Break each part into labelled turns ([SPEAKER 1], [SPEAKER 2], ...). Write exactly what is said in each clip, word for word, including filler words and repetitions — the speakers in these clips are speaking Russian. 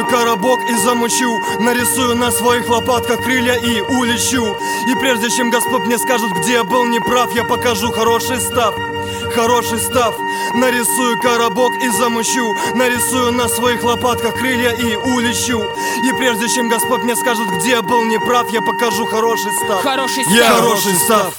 [SPEAKER 1] коробок и замучу. Нарисую на своих лопатках крылья и улечу. И прежде чем Господь мне скажет, где я был неправ, я покажу хороший став, хороший став. Нарисую коробок и замучу. Нарисую на своих лопатках крылья и улечу. И прежде чем Господь мне скажет, где я был неправ, я покажу хороший став.
[SPEAKER 2] Хороший став.
[SPEAKER 1] Я хороший став.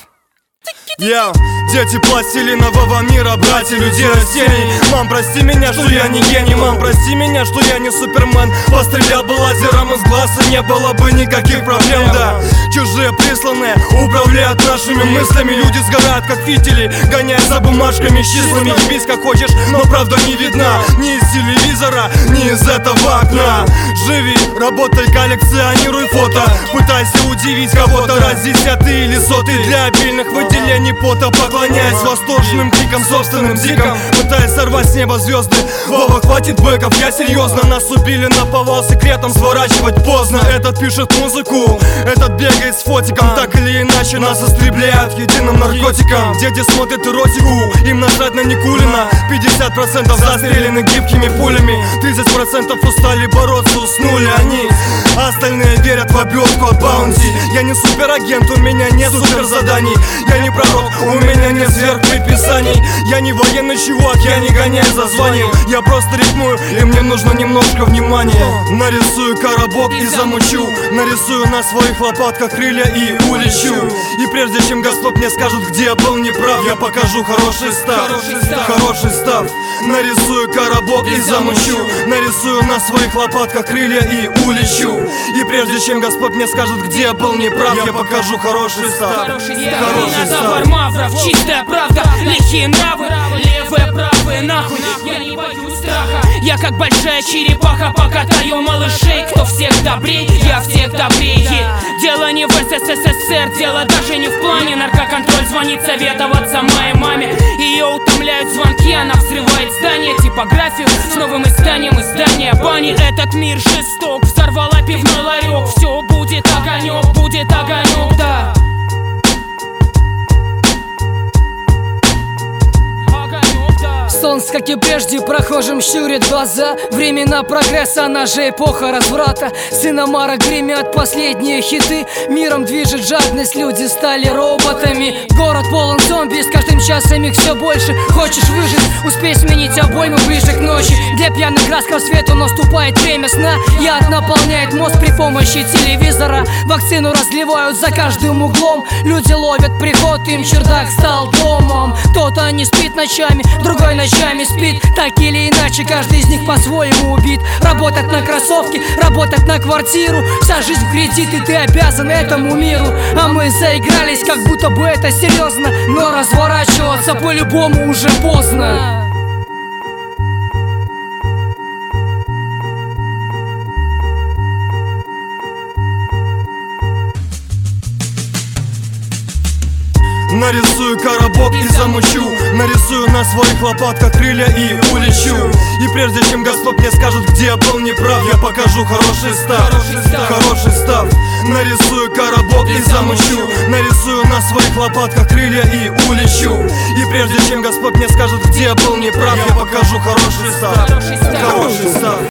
[SPEAKER 1] Я, дети пластилинового мира, братья людей растений. Мам, прости меня, что я не гений. Мам, прости меня, что я не супермен. Пострелял бы лазером из глаз, и не было бы никаких проблем, да. Чужие присланные управляют нашими мыслями. Люди сгорают, как фитили, гоняя за бумажками с числами. Ебись как хочешь, но правда не видна ни из телевизора, ни из этого окна. Живи, работай, коллекционируй фото. Пытайся удивить кого-то, раз десятый или сотый. Для обильных выделений пота, поклоняясь восторженным крикам, собственным зикам, пытаясь сорвать с неба звезды. Вова, хватит бэков, я серьезно. Нас убили наповал, секретом сворачивать поздно. Этот пишет музыку, этот бегает с фотиком. Так или иначе нас истребляют единым наркотиком. Дети смотрят эротику, им насрать на Никулина. Пятьдесят процентов застрелены гибкими пулями. Тридцать процентов устали бороться, уснули они. Остальные верят в обертку от баунти. Я не суперагент, у меня нет суперзаданий. Я не пророк, у меня нет сверхпредписаний. Я не военный чувак, я не гоняю за званием. Я просто рифмую, и мне нужно немножко внимания. Нарисую коробок и замучу. Нарисую на своих лопатках крылья и улечу. И прежде чем Господь мне скажет, где я был неправ, я покажу хороший став,
[SPEAKER 2] Хороший став.
[SPEAKER 1] хороший став. Нарисую коробок и замучу. Нарисую на своих лопатках крылья и улечу. И прежде чем Господь мне скажет, где я был неправ, я покажу хороший став,
[SPEAKER 2] Хороший став.
[SPEAKER 1] хороший
[SPEAKER 2] Динозавр
[SPEAKER 1] став.
[SPEAKER 2] Мавров, чистая правда. Лихие нравы, левые, правые, нахуй. Я не боюсь страха. Я как большая черепаха, покатаю малышей. Кто всех добрей, я всех добрее. Дело не в СССР, дело даже не в плане. Наркоконтроль звонит советоваться моей маме. Ее утомляют звонки, она взрывает здание. Типографию с новым изданием, издание бани. Этот мир жесток, взорвала пивной ларек. Все будет огонек, будет огонек, да.
[SPEAKER 3] Солнце, как и прежде, прохожим щурит глаза. Времена прогресса, она же эпоха разврата. Сыномара гремят последние хиты. Миром движет жадность, люди стали роботами. Город полон зомби, с каждым часом их все больше. Хочешь выжить, успей сменить обойму ближе к ночи. Для пьяных глаз к рассвету наступает время сна. Яд наполняет мозг при помощи телевизора. Вакцину разливают за каждым углом. Люди ловят приход, им чердак стал домом. Кто-то не спит ночами, другой ночами спит. Так или иначе, каждый из них по-своему убит. Работать на кроссовки, работать на квартиру. Вся жизнь в кредит, и ты обязан этому миру. А мы заигрались, как будто бы это серьезно. Но разворачиваться по-любому уже поздно.
[SPEAKER 1] Нарисую коробок и замучу. Нарисую на своих лопатках крылья и улечу. И прежде чем Господь мне скажет, где я был неправ, я покажу хороший став,
[SPEAKER 2] Хороший став.
[SPEAKER 1] хороший став. Нарисую коробок и замучу. Нарисую на своих лопатках крылья и улечу. И прежде чем Господь мне скажет, где я был неправ, я покажу хороший став,
[SPEAKER 2] Хороший став.
[SPEAKER 1] хороший став.